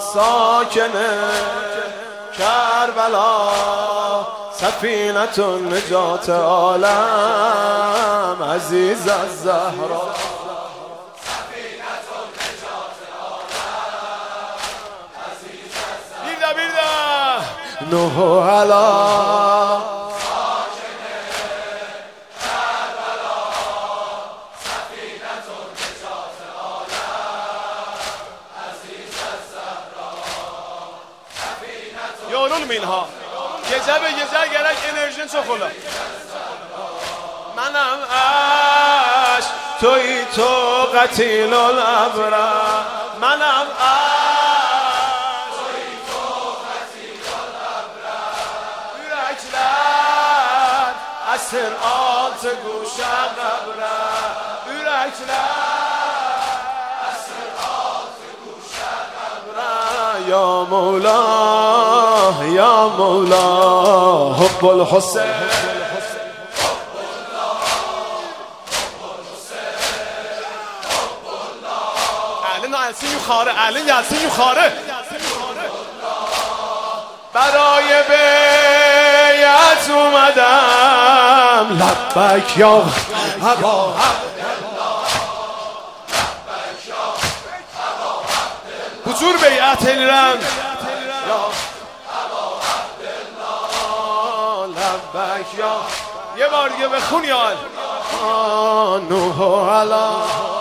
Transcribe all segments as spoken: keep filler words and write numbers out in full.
ساکن کربلا، سفینة نجات عالم عزیز از زهرا. بیرده بیرده نوح علا یارون مینها gece به gece gerek enerjin çok ola. منم اش توی تو قتیل الابرا، منم اش توی تو قتیل الابرا. Yürekler asır altı guşa kabra، yürekler asır altı guşa kabra. Ya Mevla ya Mevla حب الحسین، یلسین یو خاره، الان یلسین یو خاره. برای بیعت اومدم لبک یا ابا حضور بیعت ایران لبک یا یه بار دیگه بخون یا نوح علا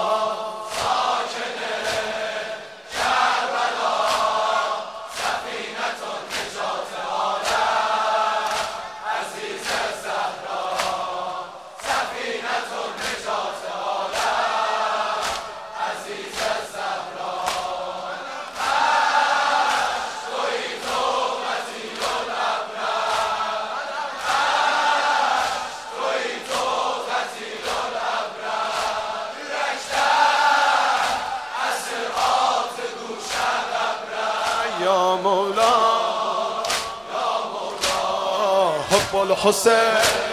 یا مولا یا مولا حب الحسین.